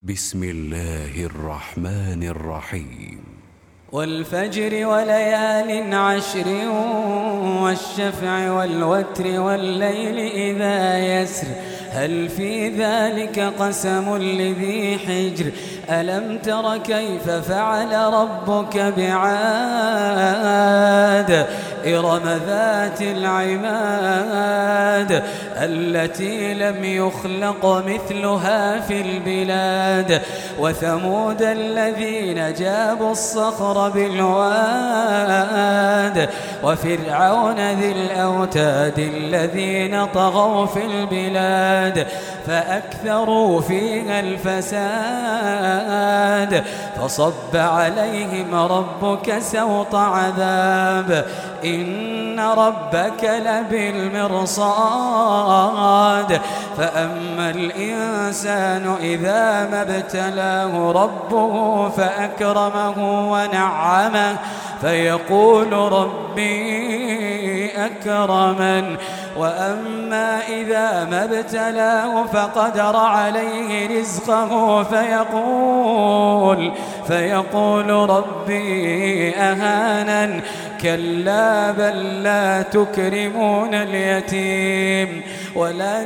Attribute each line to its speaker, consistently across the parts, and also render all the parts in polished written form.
Speaker 1: بسم الله الرحمن الرحيم.
Speaker 2: والفجر وليال عشر والشفع والوتر والليل إذا يسر هل في ذلك قسم لذي حجر ألم تر كيف فعل ربك بعاد إرم ذات العماد التي لم يخلق مثلها في البلاد وثمود الذين جابوا الصخر بالواد وفرعون ذي الأوتاد الذين طغوا في البلاد فأكثروا فيها الفساد فصب عليهم ربك سوط عذاب إن ربك لبالمرصاد فأما الإنسان إذا ما ابتلاه ربه فأكرمه ونعمه فيقول ربي أكرمن وأما إذا ما ابتلاه فقدر عليه رزقه فيقول ربي أهانن كلا بل لا تكرمون اليتيم ولا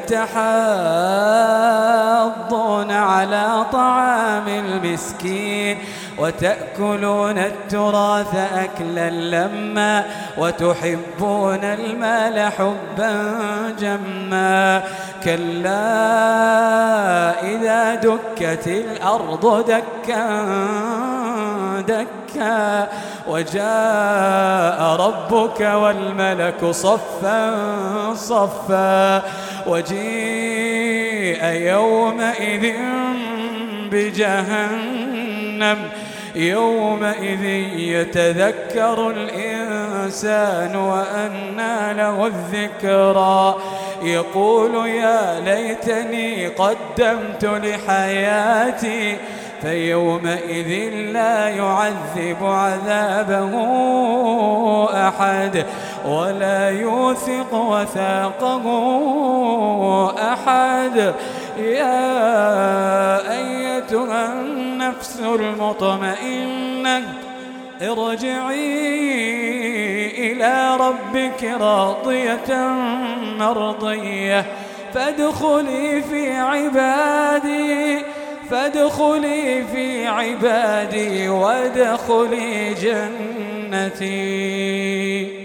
Speaker 2: تحاضون على طعام المسكين وتأكلون التراث أكلا لما وتحبون المال حبا جما كلا إذا دكت الأرض دكا دكا وجاء ربك والملك صفا صفا وجيء يومئذ بجهنم يومئذ يتذكر الإنسان وأنى له الذكرى يقول يا ليتني قدمت لحياتي فيومئذ لا يعذب عذابه أحد ولا يوثق وثاقه أحد يا أيتها النفس المطمئنة ارجعي إلى ربك راضية مرضية فادخلي في عبادي وادخلي جنتي.